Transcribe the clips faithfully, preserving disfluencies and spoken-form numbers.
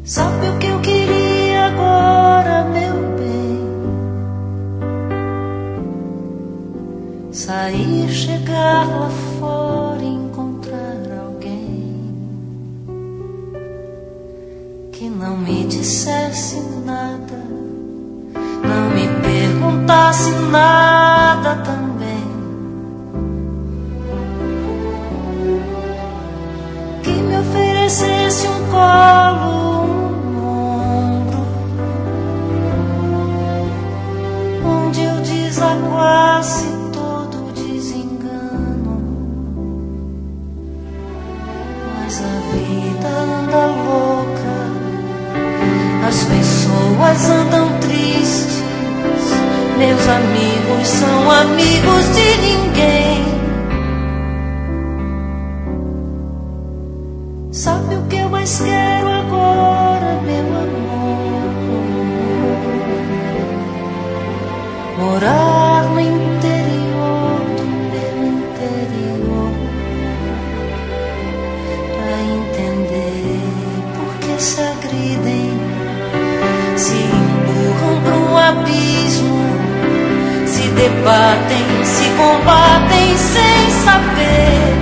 Sabe o que eu queria agora, meu bem? Sair, chegar lá fora e encontrar alguém que não me dissesse nada, não me perguntasse nada também, que me oferecesse um colo, quase todo desengano. Mas a vida anda louca, as pessoas andam tristes, meus amigos são amigos de ninguém. Sabe o que eu mais quero agora, meu amor? Morar no interior do meu interior, pra entender por que se agridem, se empurram para um abismo, se debatem, se combatem sem saber.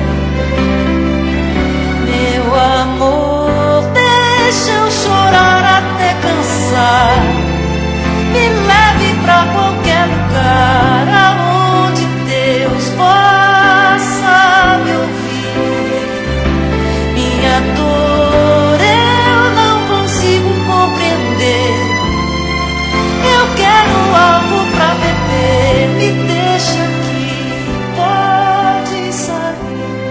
Meu amor, deixa eu chorar até cansar, me leve pra qualquer lugar aonde Deus possa me ouvir. Minha dor eu não consigo compreender, eu quero algo pra beber, me deixa aqui, pode sair.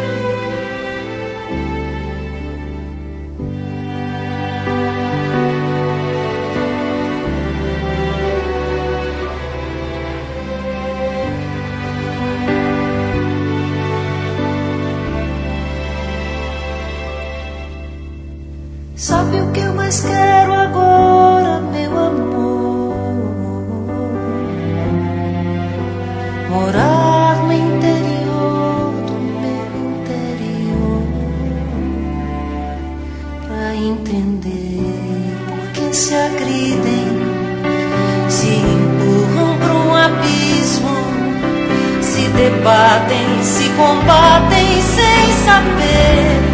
Sabe o que eu mais quero agora, meu amor? Morar no interior do meu interior, pra entender por que se agridem, se empurram para um abismo, se debatem, se combatem sem saber.